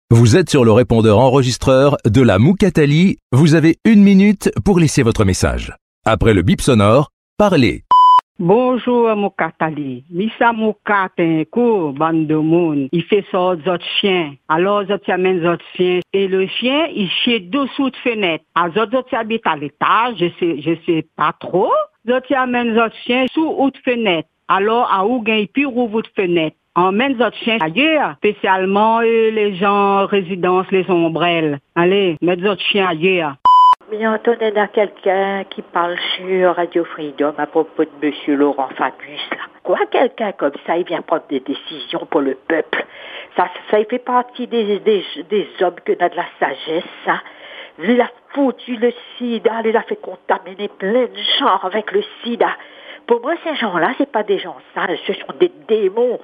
Vous êtes sur le répondeur enregistreur de la Moukatali. Vous avez 1 minute pour laisser votre message. Après le bip sonore, parlez. Bonjour Moukatali. Misa Moukat un coup, bande de monde. Il fait ça aux autres chiens. Alors, les autres amènent les autres chiens. Et le chien, il chie dessous de fenêtre. Les autres habitent à l'étage, je sais pas trop. Les autres amènent les autres chiens sous de fenêtre. Alors, à où gagne plus rouvre de fenêtre. On mène les autres chiens ailleurs, spécialement les gens résidence, les ombrelles. Allez, mettre les autres chiens ailleurs. Mais entendez là quelqu'un qui parle sur Radio Freedom à propos de Monsieur Laurent Fabius là. Quoi, quelqu'un comme ça, il vient prendre des décisions pour le peuple. Ça il fait partie des hommes que a de la sagesse, ça. Il a foutu le sida, il a fait contaminer plein de gens avec le sida. Pour moi, ces gens-là, c'est pas des gens sages, ce sont des démons.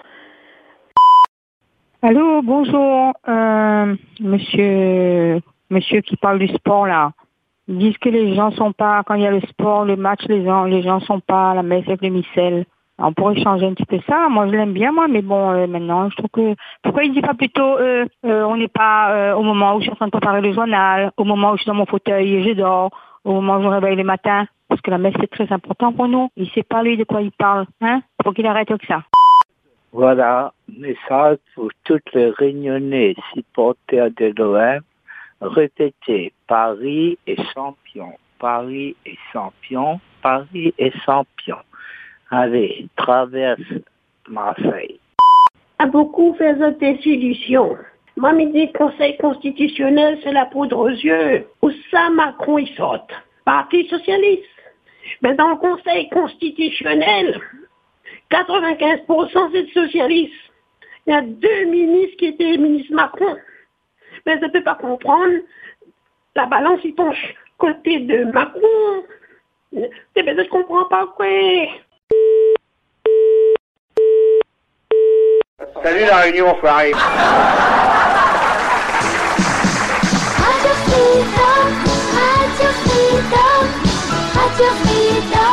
Allô, bonjour, monsieur qui parle du sport là. Ils disent que les gens sont pas, quand il y a le sport, le match, les gens sont pas à la messe avec le missel. On pourrait changer un petit peu ça. Moi, je l'aime bien, moi, mais bon, maintenant, je trouve que, pourquoi il dit pas plutôt, on n'est pas, au moment où je suis en train de préparer le journal, au moment où je suis dans mon fauteuil et je dors, au moment où je me réveille le matin, parce que la messe, c'est très important pour nous. Il sait pas, lui, de quoi il parle, hein? Faut qu'il arrête avec ça. Voilà, message pour toutes les réunionnais supporters de l'OM. Répétez, Paris est champion, Paris est champion, Paris est champion. Allez, traverse Marseille. A beaucoup fait des solutions. Moi, me dit Conseil constitutionnel, c'est la poudre aux yeux. Où ça, Macron, il saute. Parti socialiste. Mais dans le Conseil constitutionnel, 95% c'est socialiste. Il y a 2 ministres qui étaient ministres Macron. Mais je ne peux pas comprendre. La balance, il penche côté de Macron. Mais je ne comprends pas quoi. Salut la réunion, enfoiré. Radio Freedom, Radio Freedom, Radio Freedom.